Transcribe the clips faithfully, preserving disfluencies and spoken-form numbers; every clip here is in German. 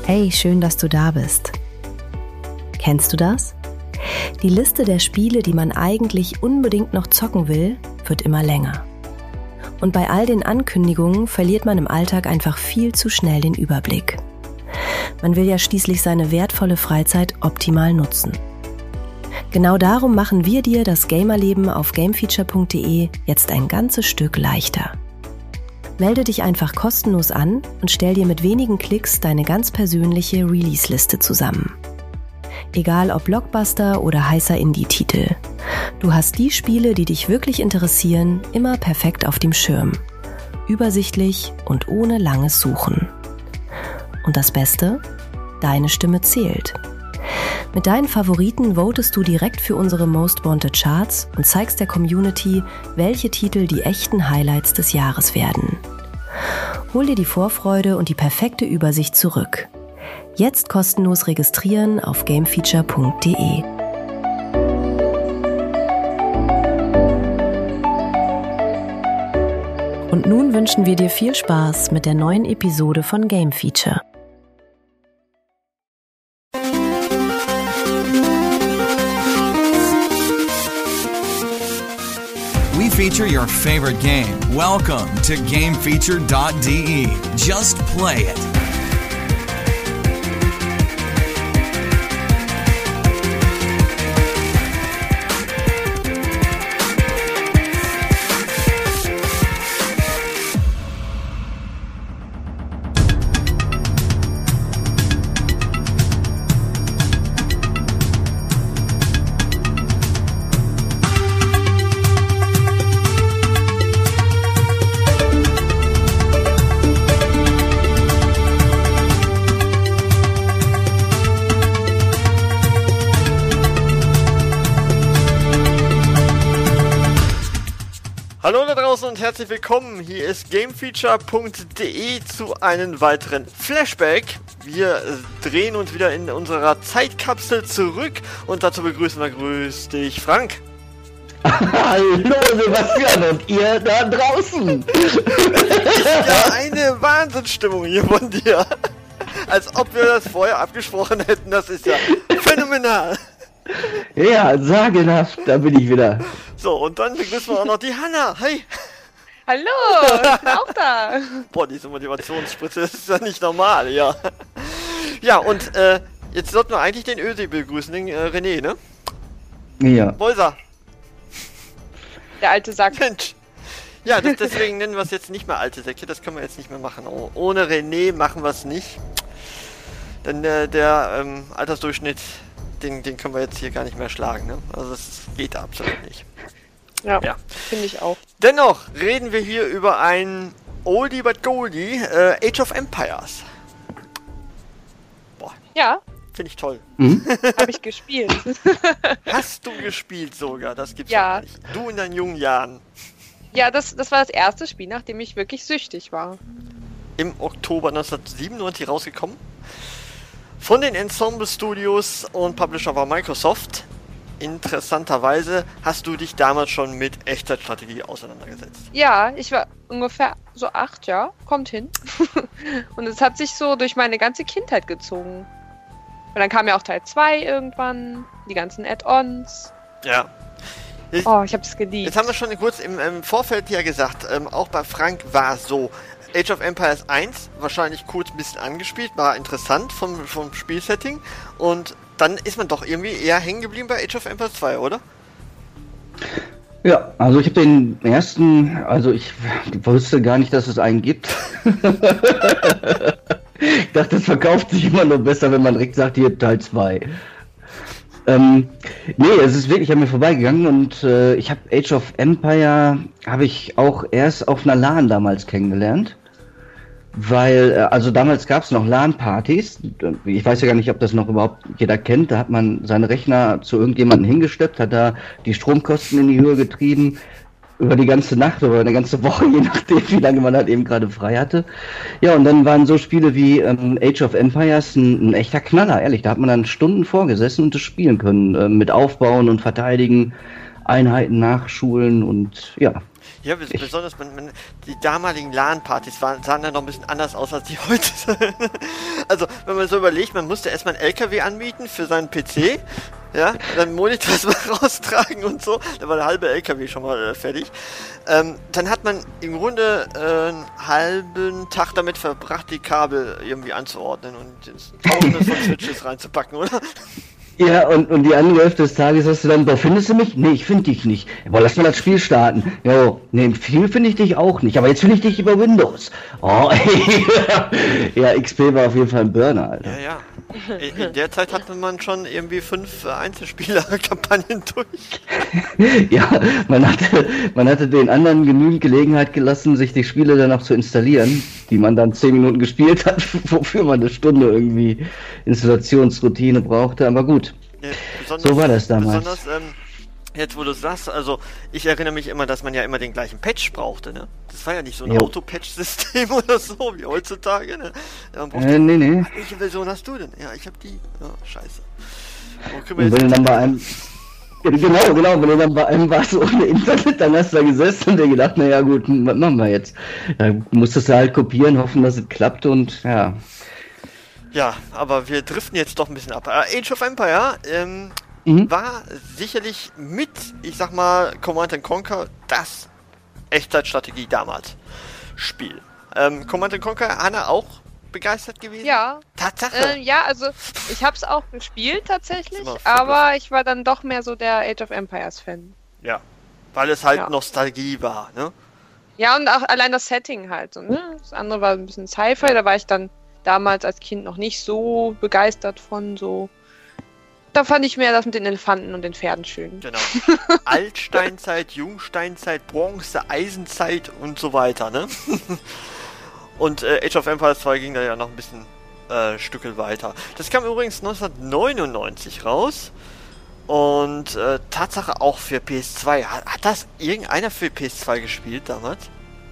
Hey, schön, dass du da bist. Kennst du das? Die Liste der Spiele, die man eigentlich unbedingt noch zocken will, wird immer länger. Und bei all den Ankündigungen verliert man im Alltag einfach viel zu schnell den Überblick. Man will ja schließlich seine wertvolle Freizeit optimal nutzen. Genau darum machen wir dir das Gamerleben auf gamefeature punkt de jetzt ein ganzes Stück leichter. Melde dich einfach kostenlos an und stell dir mit wenigen Klicks deine ganz persönliche Release-Liste zusammen. Egal ob Blockbuster oder heißer Indie-Titel. Du hast die Spiele, die dich wirklich interessieren, immer perfekt auf dem Schirm. Übersichtlich und ohne langes Suchen. Und das Beste? Deine Stimme zählt. Mit deinen Favoriten votest du direkt für unsere Most Wanted Charts und zeigst der Community, welche Titel die echten Highlights des Jahres werden. Hol dir die Vorfreude und die perfekte Übersicht zurück. Jetzt kostenlos registrieren auf gamefeature punkt de. Und nun wünschen wir dir viel Spaß mit der neuen Episode von Game Feature. We feature your favorite game. Welcome to game feature dot de. Just play it. Hallo da draußen und herzlich willkommen. Hier ist gamefeature punkt de zu einem weiteren Flashback. Wir äh, drehen uns wieder in unserer Zeitkapsel zurück und dazu begrüßen wir, grüß dich, Frank. Hallo Sebastian und ihr da draußen. Ja, eine Wahnsinnsstimmung hier von dir. Als ob wir das vorher abgesprochen hätten, das ist ja phänomenal. Ja, sagenhaft, da bin ich wieder. So, und dann begrüßen wir auch noch die Hanna. Hi. Hallo, ich bin auch da. Boah, diese Motivationsspritze, das ist ja nicht normal, ja. Ja, und äh, jetzt sollten wir eigentlich den Ösi begrüßen, den äh, René, ne? Ja. Bolsa. Der alte Sack. Mensch. Ja, das, deswegen nennen wir es jetzt nicht mehr alte Säcke, das können wir jetzt nicht mehr machen. Oh, ohne René machen wir es nicht. Denn äh, der ähm, Altersdurchschnitt, den, den können wir jetzt hier gar nicht mehr schlagen, ne? Also das geht absolut nicht. Ja, ja. Finde ich auch. Dennoch reden wir hier über ein Oldie but Goldie, äh, Age of Empires. Boah. Ja. Finde ich toll. Mhm. Habe ich gespielt. Hast du gespielt sogar? Das gibt's ja ja nicht. Du in deinen jungen Jahren. Ja, das, das war das erste Spiel, nachdem ich wirklich süchtig war. Im Oktober neunzehnhundertsiebenundneunzig rausgekommen. Von den Ensemble Studios und Publisher war Microsoft. Interessanterweise hast du dich damals schon mit Echtzeitstrategie auseinandergesetzt. Ja, ich war ungefähr so acht, ja, kommt hin. Und es hat sich so durch meine ganze Kindheit gezogen. Und dann kam ja auch Teil zwei irgendwann, die ganzen Add-ons. Ja. Jetzt, oh, ich hab's geliebt. Jetzt haben wir schon kurz im, im Vorfeld ja gesagt, ähm, auch bei Frank war es so. Age of Empires eins, wahrscheinlich kurz ein bisschen angespielt, war interessant vom, vom Spielsetting. Und dann ist man doch irgendwie eher hängen geblieben bei Age of Empires zwei, oder? Ja, also ich habe den ersten, also ich wusste gar nicht, dass es einen gibt. Ich dachte, das verkauft sich immer nur besser, wenn man direkt sagt, hier Teil zwei. Ähm, nee, es ist wirklich an mir vorbeigegangen und äh, ich habe Age of Empire, habe ich auch erst auf einer LAN damals kennengelernt. Weil, also damals gab es noch LAN-Partys, ich weiß ja gar nicht, ob das noch überhaupt jeder kennt, da hat man seine Rechner zu irgendjemandem hingesteppt, hat da die Stromkosten in die Höhe getrieben, über die ganze Nacht oder eine ganze Woche, je nachdem, wie lange man halt eben gerade frei hatte. Ja, und dann waren so Spiele wie ähm, Age of Empires ein, ein echter Knaller, ehrlich, da hat man dann Stunden vorgesessen und das spielen können, äh, mit Aufbauen und Verteidigen. Einheiten nachschulen und ja. Ja, bes besonders man, man, die damaligen LAN-Partys waren, sahen dann noch ein bisschen anders aus als die heute. Also, wenn man so überlegt, man musste erstmal einen L K W anmieten für seinen P C, ja, dann Monitor mal raustragen und so, da war der halbe L K W schon mal äh, fertig. Ähm, dann hat man im Grunde äh, einen halben Tag damit verbracht, die Kabel irgendwie anzuordnen und tausende von Switches reinzupacken, oder? Ja, und, und die andere Hälfte des Tages hast du dann, boah, findest du mich? Nee, ich finde dich nicht. Boah, lass mal das Spiel starten. Jo, nee, im Spiel finde ich dich auch nicht, aber jetzt finde ich dich über Windows. Oh, ey. Ja, X P war auf jeden Fall ein Burner, Alter. Ja, ja. In, in der Zeit hatte man schon irgendwie fünf äh, Einzelspieler-Kampagnen durch. Ja, man hatte, man hatte den anderen genügend Gelegenheit gelassen, sich die Spiele dann auch zu installieren, die man dann zehn Minuten gespielt hat, wofür man eine Stunde irgendwie Installationsroutine brauchte, aber gut. Ja, so war das damals. Besonders, ähm, jetzt wo du es sagst, also ich erinnere mich immer, dass man ja immer den gleichen Patch brauchte, ne? Das war ja nicht so ein Auto-Patch-System oder so, wie heutzutage, ne? Ja, man äh, nee, nee. Welche Version hast du denn? Ja, ich hab die. Ja, scheiße. Und wenn du dann bei einem... Genau, genau, wenn du dann bei einem warst ohne Internet, dann hast du da gesessen und dir gedacht, naja gut, was machen wir jetzt? Dann musstest du halt kopieren, hoffen, dass es klappt und ja... Ja, aber wir driften jetzt doch ein bisschen ab. Uh, Age of Empire ähm, mhm. war sicherlich mit, ich sag mal, Command and Conquer das Echtzeitstrategie damals Spiel. Ähm, Command and Conquer, Anna, auch begeistert gewesen? Ja. Tatsache? Äh, ja, also ich hab's auch gespielt tatsächlich, aber ich war dann doch mehr so der Age of Empires Fan. Ja, weil es halt ja. Nostalgie war, ne? Ja, und auch allein das Setting halt. So, ne? Das andere war ein bisschen Sci-Fi, ja. Da war ich dann damals als Kind noch nicht so begeistert von, so. Da fand ich mehr das mit den Elefanten und den Pferden schön. Genau. Altsteinzeit, Jungsteinzeit, Bronze, Eisenzeit und so weiter, ne? Und äh, Age of Empires zwei ging da ja noch ein bisschen äh, Stückel weiter. Das kam übrigens neunzehnhundertneunundneunzig raus. Und äh, Tatsache auch für P S zwei. Hat, hat das irgendeiner für P S zwei gespielt damals?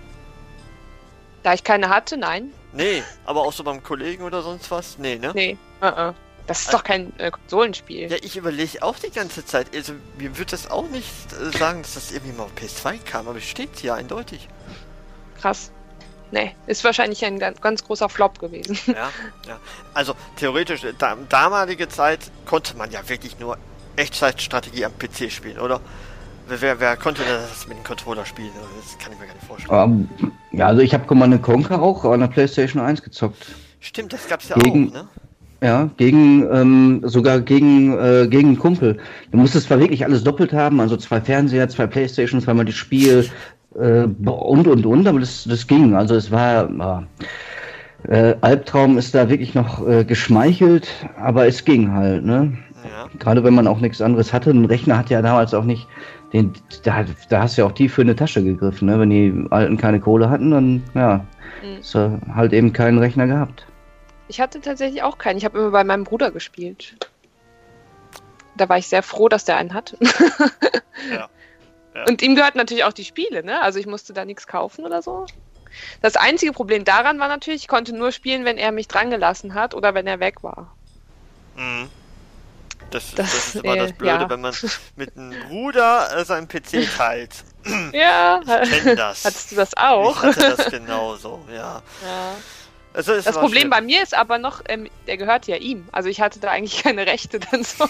Da ich keine hatte, nein. Nee, aber auch so beim Kollegen oder sonst was? Nee, ne? Nee, uh -uh. Das ist also, doch kein äh, Konsolenspiel. Ja, ich überlege auch die ganze Zeit. Also, mir wird das auch nicht äh, sagen, dass das irgendwie mal auf P S zwei kam, aber es steht hier eindeutig. Krass. Nee, ist wahrscheinlich ein ganz, ganz großer Flop gewesen. Ja, ja. Also, theoretisch, da, damalige Zeit konnte man ja wirklich nur Echtzeitstrategie am P C spielen, oder? Wer, wer konnte das mit dem Controller spielen? Das kann ich mir gar nicht vorstellen. Um, ja, also ich habe Command and Conquer auch an der PlayStation eins gezockt. Stimmt, das gab's ja gegen, auch, ne? Ja, gegen, ähm, sogar gegen, äh, gegen einen Kumpel. Du musstest zwar wirklich alles doppelt haben, also zwei Fernseher, zwei Playstations, zweimal das Spiel, äh, und, und, und, aber das, das ging. Also es war, äh, Albtraum ist da wirklich noch äh, geschmeichelt, aber es ging halt, ne? Ja. Gerade wenn man auch nichts anderes hatte. Ein Rechner hat ja damals auch nicht den, da, da hast du ja auch tief für eine Tasche gegriffen, ne? Wenn die Alten keine Kohle hatten, dann, ja, mhm. hast du halt eben keinen Rechner gehabt. Ich hatte tatsächlich auch keinen. Ich habe immer bei meinem Bruder gespielt. Da war ich sehr froh, dass der einen hatte. Ja. Ja. Und ihm gehörten natürlich auch die Spiele, ne? Also ich musste da nichts kaufen oder so. Das einzige Problem daran war natürlich, ich konnte nur spielen, wenn er mich dran gelassen hat oder wenn er weg war. Mhm. Das, das, das ist immer äh, das Blöde, ja. Wenn man mit einem Bruder äh, seinen P C teilt. Ja. Ich kenn das. Hattest du das auch? Ich hatte das genauso, ja. Ja. Also das Problem schlimm. Bei mir ist aber noch, ähm, der gehört ja ihm. Also ich hatte da eigentlich keine Rechte dann so.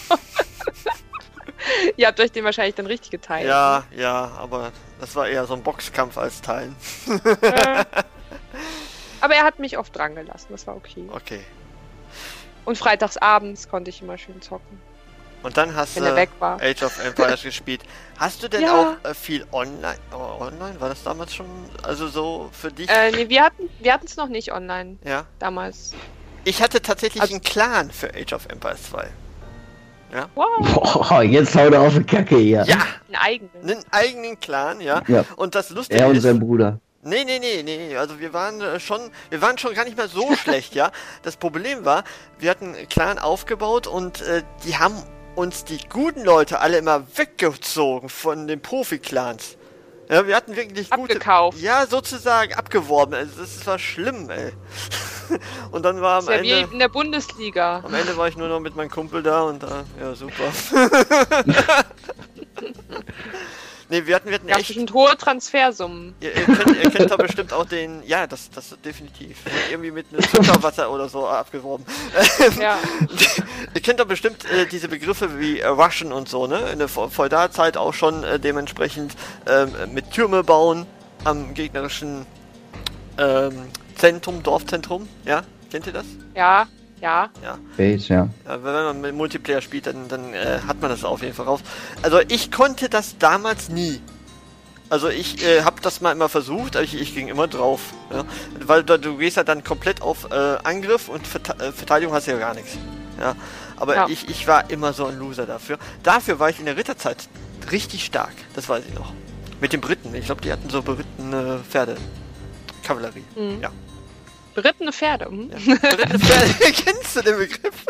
Ihr habt euch den wahrscheinlich dann richtig geteilt. Ja, ne? Ja, aber das war eher so ein Boxkampf als Teilen. Ja. Aber er hat mich oft dran gelassen, das war okay. Okay. Und freitags abends konnte ich immer schön zocken. Und dann hast du Age of Empires gespielt. Hast du denn ja. auch äh, viel online? Oh, online? War das damals schon? Also so für dich? Äh, nee, wir hatten wir hatten es noch nicht online. Ja. Damals. Ich hatte tatsächlich also, einen Clan für Age of Empires zwei. Ja. Wow. Boah, jetzt haut er auf die Kacke hier. Ja. Einen eigenen. Einen eigenen Clan, ja. ja. Und das Lustige ist. Er und sein Bruder. Nee, nee, nee, nee, also wir waren äh, schon, wir waren schon gar nicht mehr so schlecht, ja. Das Problem war, wir hatten einen Clan aufgebaut und äh, die haben uns die guten Leute alle immer weggezogen von den Profi-Clans. Ja, wir hatten wirklich gute... Abgekauft. Ja, sozusagen abgeworben. Also das war schlimm, ey. Und dann war am das ist ja Ende... wie in der Bundesliga. Am Ende war ich nur noch mit meinem Kumpel da und da... Ja, super. Nee, wir hatten, wir hatten ja, echt... bestimmt hohe Transfersummen. Ihr, ihr, kennt, ihr kennt da bestimmt auch den... Ja, das, das definitiv. Irgendwie mit einem Zuckerwasser oder so abgeworben. Ja. Ihr kennt doch bestimmt äh, diese Begriffe wie äh, Rushen und so, ne? In der Feudalzeit auch schon äh, dementsprechend ähm, mit Türme bauen am gegnerischen ähm, Zentrum, Dorfzentrum. Ja, kennt ihr das? Ja. Ja. Ja. Base, ja. Ja, wenn man mit Multiplayer spielt, dann, dann äh, hat man das auf jeden Fall raus. Also ich konnte das damals nie. Also ich äh, habe das mal immer versucht, aber ich, ich ging immer drauf. Ja? Weil du, du gehst ja dann komplett auf äh, Angriff und Verte- äh, Verteidigung hast ja gar nichts. Ja? Aber ja. Ich, ich war immer so ein Loser dafür. Dafür war ich in der Ritterzeit richtig stark. Das weiß ich noch. Mit den Briten. Ich glaube, die hatten so berittene Pferde. Kavallerie. Mhm. Ja. Berittene Pferde. Hm? Ja. Berittene Pferde. Kennst du den Begriff?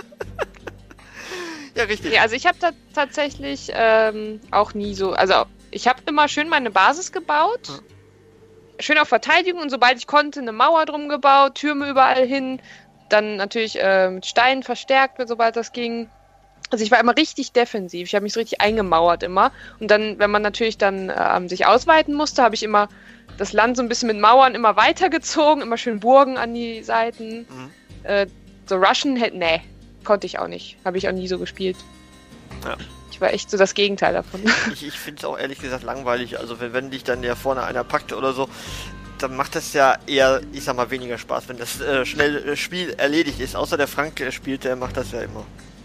Ja, richtig. Ja, also ich habe da tatsächlich ähm, auch nie so, also ich habe immer schön meine Basis gebaut, hm. schön auf Verteidigung und sobald ich konnte eine Mauer drum gebaut, Türme überall hin, dann natürlich äh, mit Steinen verstärkt, sobald das ging. Also ich war immer richtig defensiv, ich habe mich so richtig eingemauert immer und dann, wenn man natürlich dann äh, sich ausweiten musste, habe ich immer das Land so ein bisschen mit Mauern immer weitergezogen, immer schön Burgen an die Seiten. Mhm. Äh, so Rushen, nee, konnte ich auch nicht. Habe ich auch nie so gespielt. Ja. Ich war echt so das Gegenteil davon. Ich, ich finde es auch ehrlich gesagt langweilig. Also wenn, wenn dich dann ja vorne einer packt oder so, dann macht das ja eher, ich sag mal, weniger Spaß, wenn das äh, schnell äh, Spiel erledigt ist. Außer der Frank, der spielt, der macht das ja immer.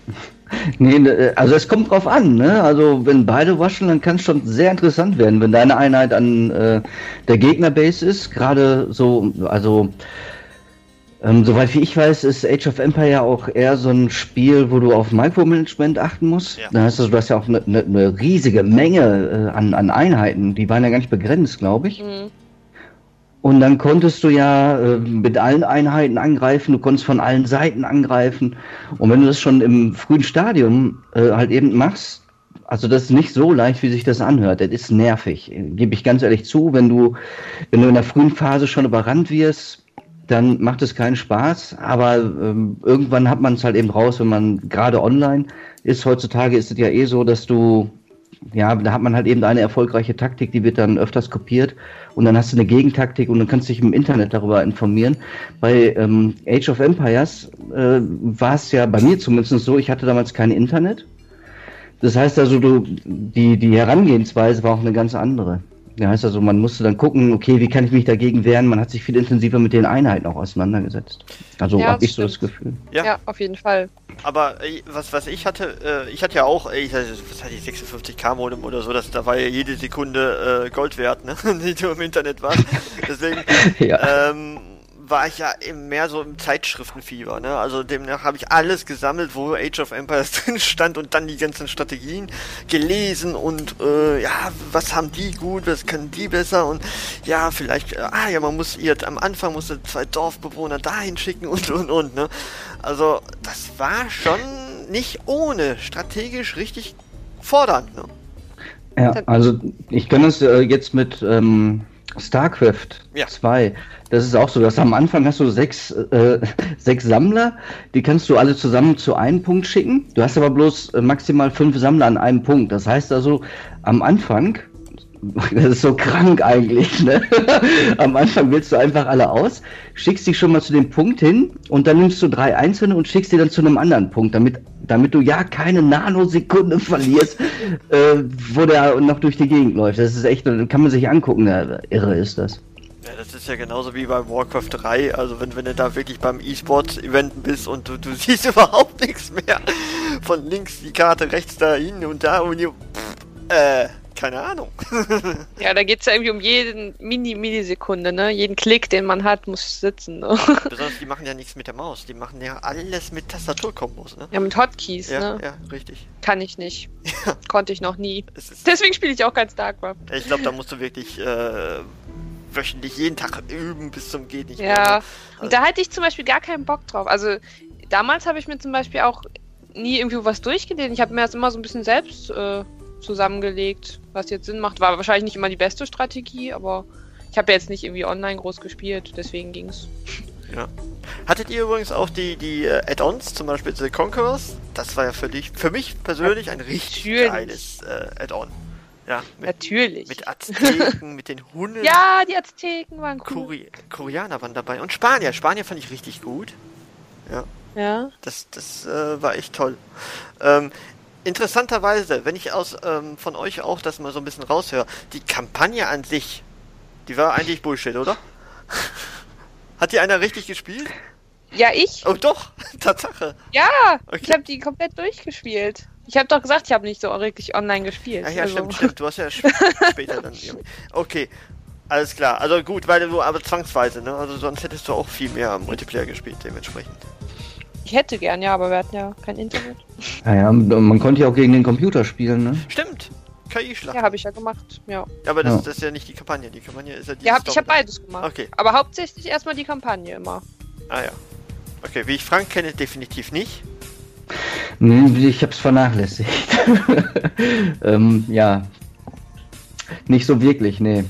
Nee, also es kommt drauf an, ne? Also wenn beide waschen, dann kann es schon sehr interessant werden, wenn deine Einheit an äh, der Gegnerbase ist. Gerade so, also ähm, soweit wie ich weiß, ist Age of Empire ja auch eher so ein Spiel, wo du auf Micromanagement achten musst. Ja. Da heißt also, du hast ja auch eine ne, ne riesige Menge äh, an, an Einheiten, die waren ja gar nicht begrenzt, glaube ich. Mhm. Und dann konntest du ja äh, mit allen Einheiten angreifen, du konntest von allen Seiten angreifen. Und wenn du das schon im frühen Stadium äh, halt eben machst, also das ist nicht so leicht, wie sich das anhört. Das ist nervig, gebe ich ganz ehrlich zu. Wenn du, wenn du in der frühen Phase schon überrannt wirst, dann macht es keinen Spaß. Aber ähm, irgendwann hat man es halt eben raus, wenn man gerade online ist. Heutzutage ist es ja eh so, dass du... Ja, da hat man halt eben eine erfolgreiche Taktik, die wird dann öfters kopiert und dann hast du eine Gegentaktik und dann kannst du dich im Internet darüber informieren. Bei ähm, Age of Empires äh, war es ja bei mir zumindest so, ich hatte damals kein Internet. Das heißt also, du, die, die Herangehensweise war auch eine ganz andere. Das heißt also, man musste dann gucken, okay, wie kann ich mich dagegen wehren? Man hat sich viel intensiver mit den Einheiten auch auseinandergesetzt. Also ja, habe ich so das Gefühl. Ja. ja, auf jeden Fall. Aber was, was ich hatte, äh, ich hatte ja auch, ich hatte, was hatte ich, sechsundfünfzig K Modem oder so, das, da war ja jede Sekunde äh, Gold wert, ne, die du im Internet warst. Deswegen ja. ähm, war ich ja eben mehr so im Zeitschriftenfieber, ne, also demnach habe ich alles gesammelt, wo Age of Empires drin stand und dann die ganzen Strategien gelesen und äh, ja, was haben die gut, was können die besser und ja, vielleicht, äh, ah ja, man muss ihr, am Anfang musste zwei Dorfbewohner dahin schicken und und und, ne. Also, das war schon nicht ohne, strategisch richtig fordernd, ne? Ja, also ich kann das äh, jetzt mit ähm, StarCraft ja. zwei, das ist auch so, dass am Anfang hast du sechs, äh, sechs Sammler, die kannst du alle zusammen zu einem Punkt schicken, du hast aber bloß äh, maximal fünf Sammler an einem Punkt, das heißt also, am Anfang, das ist so krank eigentlich, ne? Am Anfang wählst du einfach alle aus, schickst dich schon mal zu dem Punkt hin und dann nimmst du drei einzelne und schickst die dann zu einem anderen Punkt, damit, damit du ja keine Nanosekunde verlierst, äh, wo der noch durch die Gegend läuft. Das ist echt, kann man sich angucken, ja, irre ist das. Ja, das ist ja genauso wie bei Warcraft drei, also wenn, wenn du da wirklich beim E-Sports-Event bist und du, du siehst überhaupt nichts mehr, von links die Karte, rechts dahin und da und hier, pff, äh, keine Ahnung. Ja, da geht es ja irgendwie um jeden Mini-Millisekunde, ne? Jeden Klick, den man hat, muss sitzen. Ne? Besonders, die machen ja nichts mit der Maus, die machen ja alles mit Tastaturkombos, ne? Ja, mit Hotkeys, ja, ne? Ja, richtig. Kann ich nicht. Ja. Konnte ich noch nie. Deswegen spiele ich auch kein StarCraft. Ich glaube, da musst du wirklich äh, wöchentlich jeden Tag üben bis zum geht nicht ja. mehr. Ja, also. Und da hatte ich zum Beispiel gar keinen Bock drauf. Also, damals habe ich mir zum Beispiel auch nie irgendwie was durchgelesen. Ich habe mir das immer so ein bisschen selbst äh, zusammengelegt, was jetzt Sinn macht. War wahrscheinlich nicht immer die beste Strategie, aber ich habe ja jetzt nicht irgendwie online groß gespielt, deswegen ging's. Ja. Hattet ihr übrigens auch die, die äh, Add-ons, zum Beispiel The Conquerors? Das war ja für dich, für mich persönlich ein richtig Natürlich. geiles äh, Add-on. Ja, mit, natürlich. Mit Azteken, mit den Hunden. Ja, die Azteken waren cool. Kori- Koreaner waren dabei und Spanier. Spanier fand ich richtig gut. Ja. Ja. Das, das äh, war echt toll. Ähm, interessanterweise, wenn ich aus ähm, von euch auch das mal so ein bisschen raushöre, die Kampagne an sich, die war eigentlich Bullshit, oder? Hat die einer richtig gespielt? Ja, ich. Oh doch, Tatsache. Ja, Okay. ich habe die komplett durchgespielt. Ich habe doch gesagt, ich habe nicht so wirklich online gespielt. Ja, ja, also. stimmt, stimmt. Du hast ja sp- später dann irgendwie. Okay, alles klar. Also gut, weil du aber zwangsweise, ne? Also sonst hättest du auch viel mehr Multiplayer gespielt, dementsprechend. Ich hätte gern, ja, aber wir hatten ja kein Internet. Naja, man konnte ja auch gegen den Computer spielen, ne? Stimmt. K I-Schlacht. Ja, habe ich ja gemacht, ja. Ja, aber das, Ja. das ist ja nicht die Kampagne. Die Kampagne ist ja die Ja, hab, ich Story. habe beides gemacht. Okay. Aber hauptsächlich erstmal die Kampagne immer. Ah ja. Okay, wie ich Frank kenne, definitiv nicht. Nee, ich hab's vernachlässigt. ähm, ja. Nicht so wirklich, nee.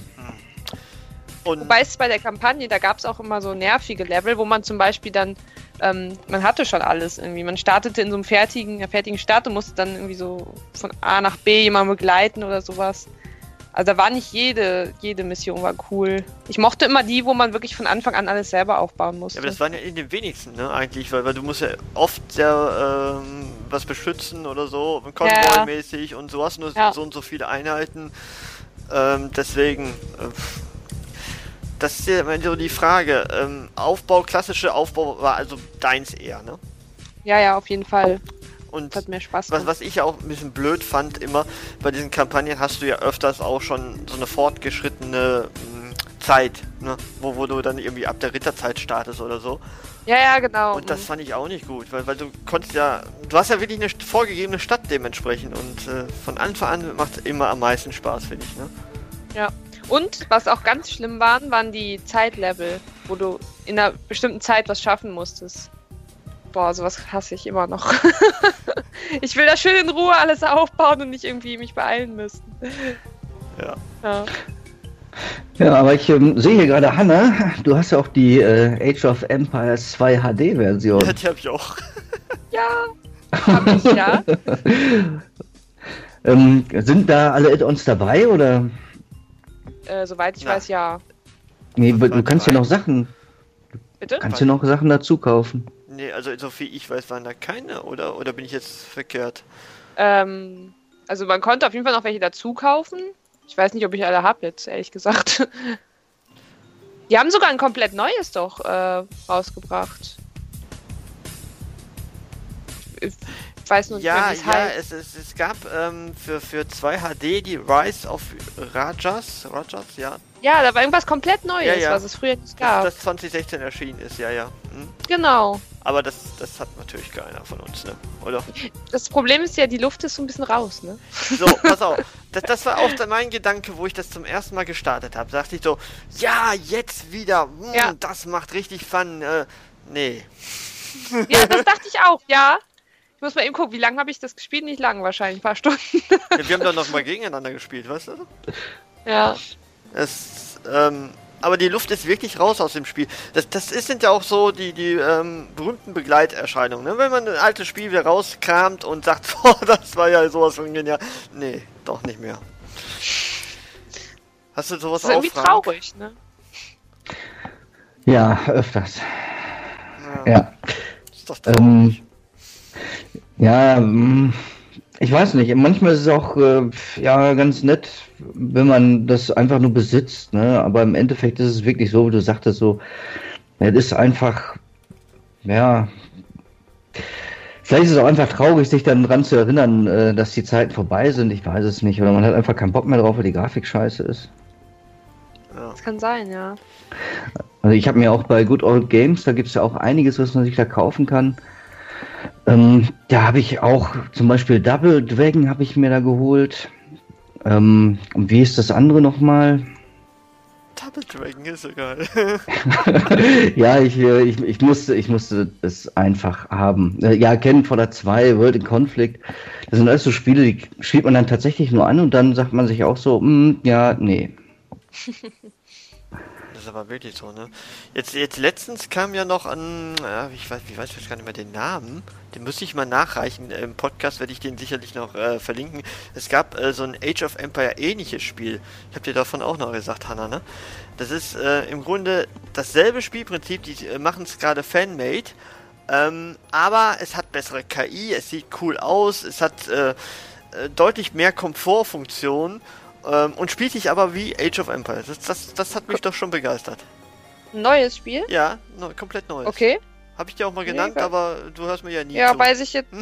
Und Wobei es bei der Kampagne, da gab es auch immer so nervige Level, wo man zum Beispiel dann, ähm, man hatte schon alles irgendwie. Man startete in so einem fertigen, einer fertigen Stadt und musste dann irgendwie so von A nach B jemanden begleiten oder sowas. Also da war nicht jede, jede Mission war cool. Ich mochte immer die, wo man wirklich von Anfang an alles selber aufbauen musste. ja, aber das waren ja in den wenigsten, ne, eigentlich, weil, weil du musst ja oft ja ähm, was beschützen oder so, konvoimäßig und so hast nur Ja. so und so viele Einheiten. Ähm, deswegen, äh, das ist ja immer so die Frage. Ähm, Aufbau, klassische Aufbau war also deins eher, ne? Ja, ja, auf jeden Fall. Und Das hat mehr Spaß was, gemacht. was ich auch ein bisschen blöd fand, immer bei diesen Kampagnen hast du ja öfters auch schon so eine fortgeschrittene mh, Zeit, ne? Wo, wo du dann irgendwie ab der Ritterzeit startest oder so. Ja, ja, genau. Und das fand ich auch nicht gut, weil, weil du konntest ja, du hast ja wirklich eine st- vorgegebene Stadt dementsprechend und äh, von Anfang an macht es immer am meisten Spaß, finde ich, ne? Ja. Und was auch ganz schlimm waren, waren die Zeitlevel, wo du in einer bestimmten Zeit was schaffen musstest. Boah, sowas hasse ich immer noch. Ich will da schön in Ruhe alles aufbauen und nicht irgendwie mich beeilen müssen. Ja. Ja. Ja, aber ich ähm, sehe hier gerade, Hanna, du hast ja auch die äh, Age of Empires zwei H D-Version. Ja, die hab ich auch. Ja, hab ich, ja. ähm, sind da alle Add-ons dabei, oder? Äh, soweit ich Na. weiß, ja. Nee, Das du war kannst ja dabei. noch Sachen, Bitte? kannst ja noch Sachen dazu kaufen. Nee, also so viel ich weiß, waren da keine, oder, oder bin ich jetzt verkehrt? Ähm, also man konnte auf jeden Fall noch welche dazu kaufen. Ich weiß nicht, ob ich alle habe jetzt, ehrlich gesagt. Die haben sogar ein komplett neues doch äh, rausgebracht. Ich weiß nur nicht Ja, mehr, wie es ja, heißt. es, es, es gab ähm, für, für zwei H D die Rise of Rajas, Rajas, ja. Ja, da war irgendwas komplett Neues, Ja, ja. was es früher nicht Das, gab. das zwanzig sechzehn erschienen ist, ja, ja. Hm. Genau. Aber das, das hat natürlich keiner von uns, ne? Oder? Das Problem ist ja, die Luft ist so ein bisschen raus, ne? So, pass auf. Das, das war auch dann mein Gedanke, wo ich das zum ersten Mal gestartet habe. Dachte ich so, ja, jetzt wieder. Hm, Ja. Das macht richtig Fun. Äh, nee. Ja, das dachte ich auch, ja. Ich muss mal eben gucken, wie lange habe ich das gespielt? Nicht lang wahrscheinlich, ein paar Stunden. Ja, wir haben doch noch mal gegeneinander gespielt, weißt du? Ja. Es, ähm, aber die Luft ist wirklich raus aus dem Spiel. Das, das ist, sind ja auch so die, die ähm, berühmten Begleiterscheinungen. Ne? Wenn man ein altes Spiel wieder rauskramt und sagt, oh, das war ja sowas von genial. Nee, doch nicht mehr. Hast du sowas Das ist auch, irgendwie Frank? traurig, ne? Ja, öfters. Ja. Ja. Ist doch traurig. Ähm, ja, mm, ich weiß nicht. Manchmal ist es auch äh, ja ganz nett, wenn man das einfach nur besitzt, ne? Aber im Endeffekt ist es wirklich so, wie du sagtest, so, es ist einfach, ja, vielleicht ist es auch einfach traurig, sich dann dran zu erinnern, äh, dass die Zeiten vorbei sind. Ich weiß es nicht. Oder man hat einfach keinen Bock mehr drauf, weil die Grafik scheiße ist. Ja. Das kann sein, ja. Also ich habe mir auch bei Good Old Games, da gibt es ja auch einiges, was man sich da kaufen kann. Ähm, da habe ich auch zum Beispiel Double Dragon habe ich mir da geholt. Ähm, und wie ist das andere nochmal? Double Dragon ist so geil. Ja, ich, äh, ich, ich, musste, ich musste es einfach haben. Äh, Ja, Cannon Fodder zwei, World in Conflict, das sind alles so Spiele, die spielt man dann tatsächlich nur an und dann sagt man sich auch so, mm, ja, nee. Das ist aber wirklich so, ne? Jetzt, jetzt letztens kam ja noch an, ja, ich weiß, wie weiß ich gar nicht mehr den Namen, den müsste ich mal nachreichen, im Podcast werde ich den sicherlich noch äh, verlinken. Es gab äh, so ein Age of Empire ähnliches Spiel, ich habe dir davon auch noch gesagt, Hanna, ne? Das ist äh, im Grunde dasselbe Spielprinzip, die äh, machen es gerade Fanmade, ähm, aber es hat bessere K I, es sieht cool aus, es hat äh, äh, deutlich mehr Komfortfunktionen. Ähm, und spielt sich aber wie Age of Empires. Das, das, das hat mich doch schon begeistert. Neues Spiel? Ja, no, komplett neues. Okay. Habe ich dir auch mal genannt, nee, aber du hörst mir ja nie Ja, zu. weiß ich jetzt.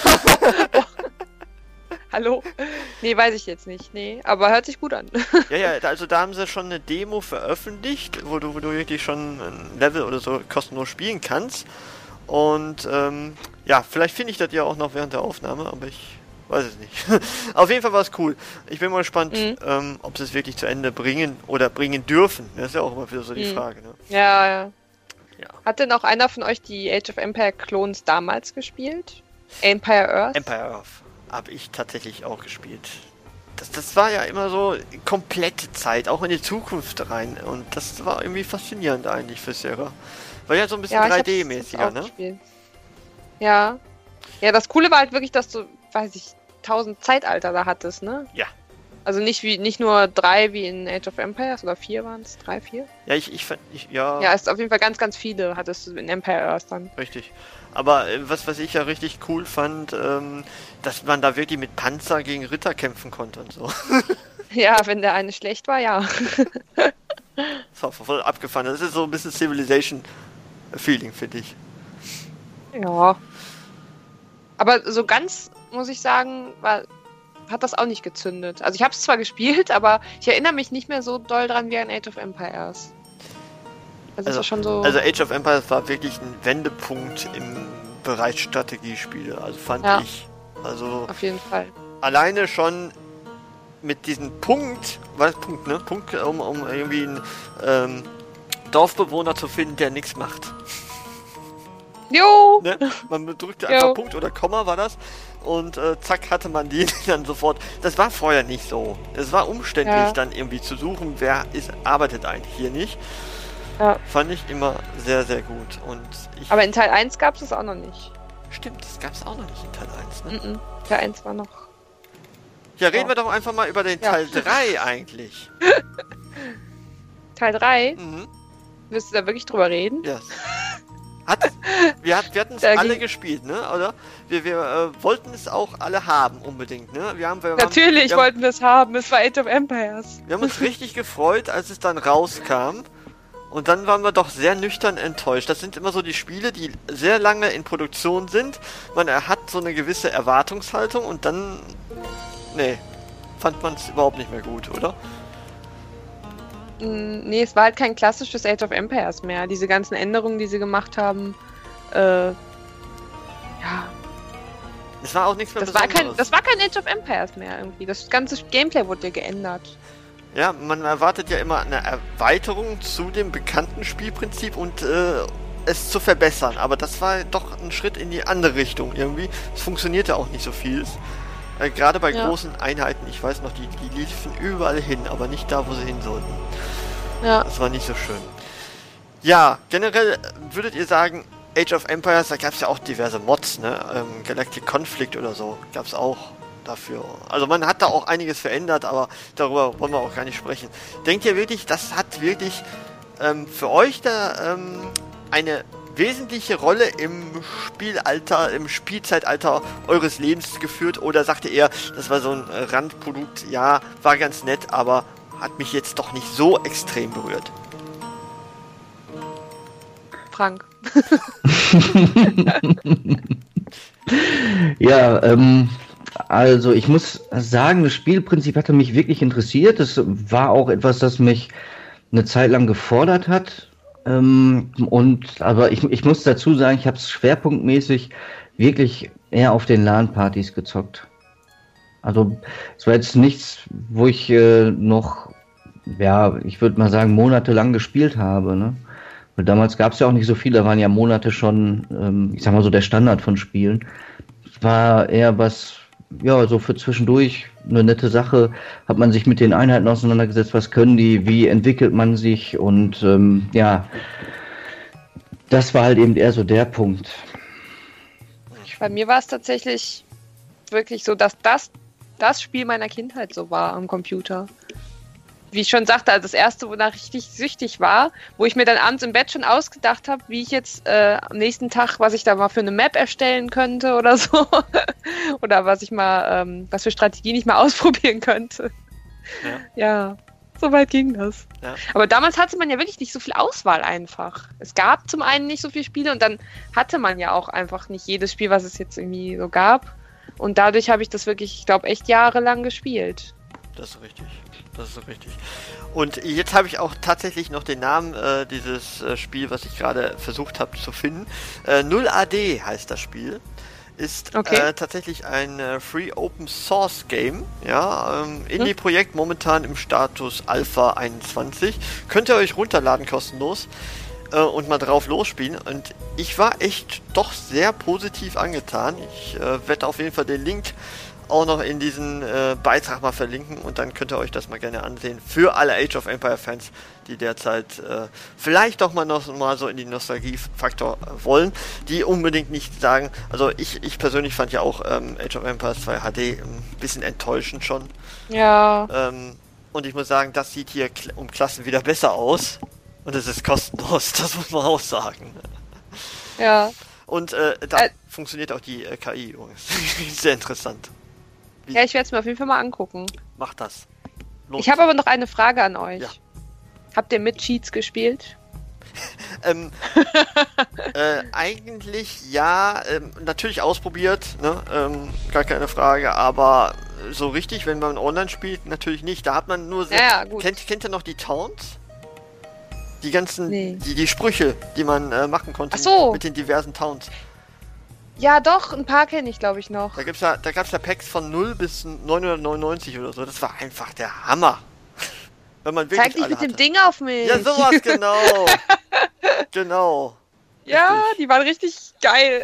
Hallo? Nee, weiß ich jetzt nicht. Nee, aber hört sich gut an. Ja, ja, also da haben sie schon eine Demo veröffentlicht, wo du, wo du wirklich schon ein Level oder so kostenlos spielen kannst. Und ähm, ja, vielleicht finde ich das ja auch noch während der Aufnahme, aber ich weiß es nicht. Auf jeden Fall war es cool. Ich bin mal gespannt, mhm. ähm, ob sie es wirklich zu Ende bringen oder bringen dürfen. Das ist ja auch immer wieder so die mhm. Frage. Ne? Ja, ja, ja. Hat denn auch einer von euch die Age of Empire Clones damals gespielt? Empire Earth? Empire Earth habe ich tatsächlich auch gespielt. Das, das war ja immer so komplette Zeit, auch in die Zukunft rein. Und das war irgendwie faszinierend eigentlich für Sierra. War ja so ein bisschen ja, drei D-mäßiger, ne? Gespielt. Ja. Ja, das Coole war halt wirklich, dass du, weiß ich, tausend Zeitalter da hattest, ne? Ja. Also nicht wie nicht nur drei wie in Age of Empires, oder vier waren es? Drei, vier? Ja, ich, ich fand, ich, ja... Ja, es ist auf jeden Fall ganz, ganz viele hattest du in Empire Earth dann. Richtig. Aber äh, was, was ich ja richtig cool fand, ähm, dass man da wirklich mit Panzer gegen Ritter kämpfen konnte und so. Ja, wenn der eine schlecht war, ja. Das war voll abgefahren. Das ist so ein bisschen Civilization-Feeling, finde ich. Ja. Aber so ganz, muss ich sagen, war, hat das auch nicht gezündet. Also ich habe es zwar gespielt, aber ich erinnere mich nicht mehr so doll dran wie an Age of Empires. Also, also, war schon so also Age of Empires war wirklich ein Wendepunkt im Bereich Strategiespiele. Also fand ja. ich. Also auf jeden Fall. Alleine schon mit diesem Punkt, was Punkt, ne? Punkt, um, um irgendwie einen ähm, Dorfbewohner zu finden, der nichts macht. Jo! Ne? Man drückte einfach jo. Punkt oder Komma war das und äh, zack hatte man die dann sofort. Das war vorher nicht so. Es war umständlich ja. dann irgendwie zu suchen, wer ist, arbeitet eigentlich hier nicht. Ja. Fand ich immer sehr, sehr gut. Und ich aber in Teil eins gab es es auch noch nicht. Stimmt, das gab es auch noch nicht in Teil eins. Ne? Mm-mm. Teil eins war noch... Ja, reden oh. wir doch einfach mal über den ja. Teil drei eigentlich. Teil drei? Mhm. Willst du da wirklich drüber reden? Ja. Yes. Hat, wir hat, wir hatten es alle ging... gespielt, ne? Oder? Wir, wir äh, wollten es auch alle haben, unbedingt, ne? Wir haben, wir Natürlich haben, wir wollten wir es haben, es war Age of Empires. Wir haben uns richtig gefreut, als es dann rauskam. Und dann waren wir doch sehr nüchtern enttäuscht. Das sind immer so die Spiele, die sehr lange in Produktion sind. Man hat so eine gewisse Erwartungshaltung und dann... Nee, fand man es überhaupt nicht mehr gut, oder? Nee, es war halt kein klassisches Age of Empires mehr. Diese ganzen Änderungen, die sie gemacht haben, äh, ja. Es war auch nichts mehr das war kein, Das war kein Age of Empires mehr irgendwie. Das ganze Gameplay wurde ja geändert. Ja, man erwartet ja immer eine Erweiterung zu dem bekannten Spielprinzip und äh, es zu verbessern. Aber das war doch ein Schritt in die andere Richtung irgendwie. Es funktionierte auch nicht so viel. Äh, gerade bei ja. großen Einheiten, ich weiß noch, die, die liefen überall hin, aber nicht da, wo sie hin sollten. Ja. Das war nicht so schön. Ja, generell würdet ihr sagen, Age of Empires, da gab es ja auch diverse Mods, ne? Ähm, Galactic Conflict oder so, gab es auch dafür. Also man hat da auch einiges verändert, aber darüber wollen wir auch gar nicht sprechen. Denkt ihr wirklich, das hat wirklich ähm, für euch da ähm, eine wesentliche Rolle im Spielalter, im Spielzeitalter eures Lebens geführt, oder sagt ihr eher, das war so ein Randprodukt, ja, war ganz nett, aber hat mich jetzt doch nicht so extrem berührt? Frank. Ja, ähm, also ich muss sagen, das Spielprinzip hatte mich wirklich interessiert. Es war auch etwas, das mich eine Zeit lang gefordert hat. Ähm, und aber ich, ich muss dazu sagen, ich habe es schwerpunktmäßig wirklich eher auf den LAN-Partys gezockt. Also es war jetzt nichts, wo ich äh, noch, ja, ich würde mal sagen, monatelang gespielt habe, ne? Weil damals gab es ja auch nicht so viel, da waren ja Monate schon, ähm, ich sag mal so, der Standard von Spielen. Es war eher was, ja, so für zwischendurch eine nette Sache. Hat man sich mit den Einheiten auseinandergesetzt, was können die, wie entwickelt man sich und ähm, ja, das war halt eben eher so der Punkt. Bei mir war es tatsächlich wirklich so, dass das das Spiel meiner Kindheit so war am Computer. Wie ich schon sagte, also das erste, wonach ich richtig süchtig war, wo ich mir dann abends im Bett schon ausgedacht habe, wie ich jetzt äh, am nächsten Tag, was ich da mal für eine Map erstellen könnte oder so. Oder was ich mal, ähm, was für Strategien ich mal ausprobieren könnte. Ja, ja, so weit ging das. Ja. Aber damals hatte man ja wirklich nicht so viel Auswahl einfach. Es gab zum einen nicht so viele Spiele und dann hatte man ja auch einfach nicht jedes Spiel, was es jetzt irgendwie so gab. Und dadurch habe ich das wirklich, ich glaube, echt jahrelang gespielt. Das ist richtig. Das ist richtig. Und jetzt habe ich auch tatsächlich noch den Namen äh, dieses äh, Spiel, was ich gerade versucht habe zu finden. Äh, null A D heißt das Spiel. Ist okay. äh, tatsächlich ein äh, Free Open Source Game. Ja, ähm, Indie-Projekt, momentan im Status Alpha einundzwanzig. Könnt ihr euch runterladen kostenlos äh, und mal drauf losspielen. Und ich war echt doch sehr positiv angetan. Ich äh, werde auf jeden Fall den Link auch noch in diesen äh, Beitrag mal verlinken und dann könnt ihr euch das mal gerne ansehen für alle Age of Empire Fans, die derzeit äh, vielleicht doch mal noch mal so in die Nostalgie-Faktor äh, wollen, die unbedingt nicht sagen, also ich, ich persönlich fand ja auch ähm, Age of Empires zwei H D ein bisschen enttäuschend schon. Ja. Ähm, und ich muss sagen, das sieht hier kl- um Klassen wieder besser aus und es ist kostenlos, das muss man auch sagen. Ja. Und äh, da äh, funktioniert auch die äh, K I übrigens. Sehr interessant. Wie? Ja, ich werde es mir auf jeden Fall mal angucken. Mach das. Los. Ich habe aber noch eine Frage an euch. Ja. Habt ihr mit Cheats gespielt? ähm, äh, eigentlich ja, ähm, natürlich ausprobiert, ne? ähm, gar keine Frage, aber so richtig, wenn man online spielt, natürlich nicht. Da hat man nur sehr, ja, gut. Kennt, kennt ihr noch die Taunts? Die ganzen, nee. die, die Sprüche, die man äh, machen konnte. Ach so. Mit den diversen Taunts. Ja, doch, ein paar kenne ich, glaube ich, noch. Da gibt's ja, da gab's ja Packs von null bis neunhundertneunundneunzig oder so. Das war einfach der Hammer. Wenn man wirklich Zeig dich mit hatte. dem Ding auf mich. Ja, sowas, genau. Genau. Ja, richtig. Die waren richtig geil.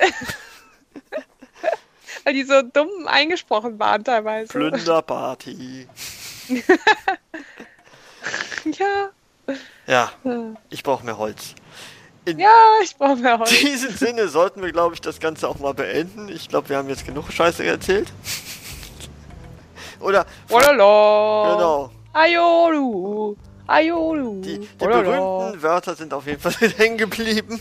Weil die so dumm eingesprochen waren teilweise. Plünderparty. Ja. Ja, ich brauche mehr Holz. In ja, ich brauche mehr Holz. In diesem Sinne sollten wir, glaube ich, das Ganze auch mal beenden. Ich glaube, wir haben jetzt genug Scheiße erzählt. Oder... Olala. Genau. Ayolu. Ayolu. Die, die berühmten Wörter sind auf jeden Fall hängen geblieben.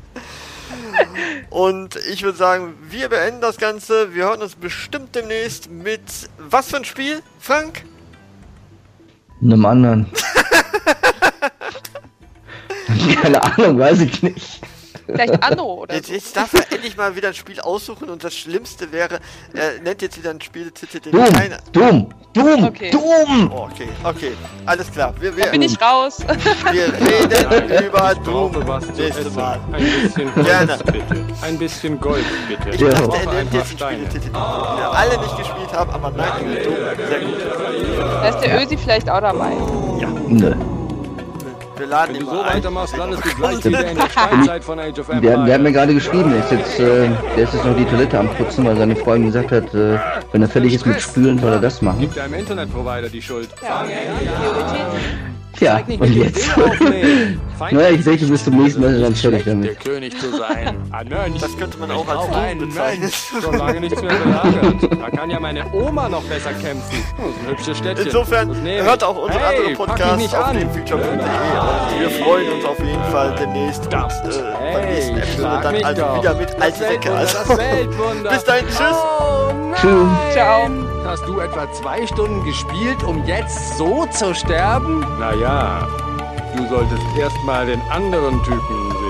Und ich würde sagen, wir beenden das Ganze. Wir hören uns bestimmt demnächst mit... Was für ein Spiel, Frank? Einem anderen. Keine Ahnung, weiß ich nicht. Vielleicht Anno oder jetzt, so. Jetzt darf er endlich mal wieder ein Spiel aussuchen und das Schlimmste wäre, er nennt jetzt wieder ein Spieltitel, den Doom, keiner... Doom, Doom, okay. Doom! Oh, okay, okay, alles klar. Wir, wir, da bin ich raus. Wir reden Nein, über ich Doom brauche was zu nächstes essen. Mal. Ein bisschen Gold, Gerne. bitte. Ein bisschen Gold, bitte. Ich Ja. dachte, brauche er ein nennt paar jetzt einen Steine. Spieltitel, den wir alle nicht gespielt haben, aber nein, er nennt Doom. Sehr gut. Da ist der Ösi vielleicht auch dabei. Nö. Wir laden Wenn ihn du so mal ein. weitermachst, landest du gleich wieder in der Steinzeit von Age of Der, der hat mir Empires. gerade geschrieben, der ist jetzt, äh, der ist jetzt noch die Toilette am Putzen, weil seine Freundin gesagt hat, äh, wenn er fertig ist mit Spülen, soll er das machen. Gib deinem Internetprovider die Schuld. Ja, Priorität. Tja, Zeig nicht und mit dem jetzt? Finger auf mich. Feind Naja, ich denke, bis zum nächsten Mal dann fertig der damit. König zu sein. Ein Mönch. Das könnte man auch als Auch Doom ein bezeichnen. Mönch. Schon lange nichts mehr belagert. Da kann ja meine Oma noch besser kämpfen. Das ist ein hübsches Städtchen. Insofern Das nehme ich. hört auch unsere hey, anderen pack mich Podcasts nicht auf an. gamefeature punkt de und wir freuen uns auf jeden Fall demnächst und Das. äh, beim Hey, nächsten Episode schlag dann mich also doch. wieder mit Das alte Säcke. Weltwunder, Also, das Weltwunder. bis dahin, tschüss. Oh nein. Tschüss. Ciao. Hast du etwa zwei Stunden gespielt, um jetzt so zu sterben? Naja, du solltest erst mal den anderen Typen sehen.